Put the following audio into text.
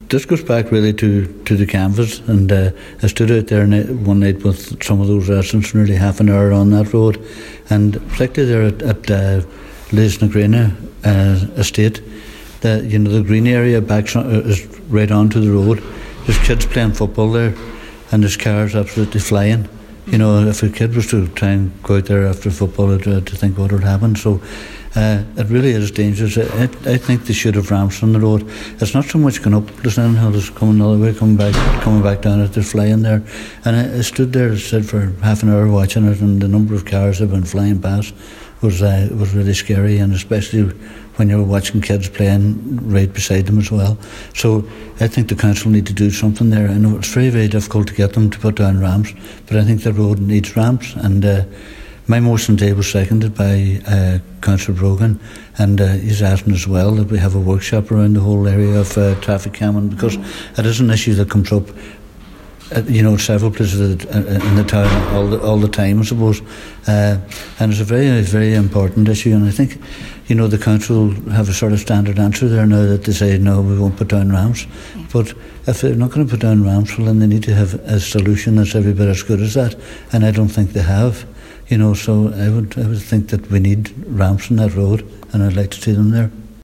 this goes back really to the canvas, and I stood out there one night with some of those residents, nearly half an hour on that road, and particularly there at Lisnagrena estate, the green area back is right onto the road. There's kids playing football there, and there's cars absolutely flying. If a kid was to try and go out there after football to think what would happen. So it really is dangerous. I think they should have ramps on the road. It's not so much going up the Hill, it's coming the other way, coming back down it. They're flying there. And I stood there, said, for half an hour watching it, and the number of cars that have been flying past was really scary, and especially when you're watching kids playing right beside them as well. So I think the council need to do something there. I know it's very, very difficult to get them to put down ramps, but I think the road needs ramps, and my motion today was seconded by Councillor Brogan, and he's asking as well that we have a workshop around the whole area of traffic calming, because it is an issue that comes up several places in the town all the time, I suppose, and it's a very, very important issue. And I think, the council have a sort of standard answer there now, that they say no, we won't put down ramps. Yeah. But if they're not going to put down ramps, well, then they need to have a solution that's every bit as good as that, and I don't think they have. So I would think that we need ramps on that road, and I'd like to see them there.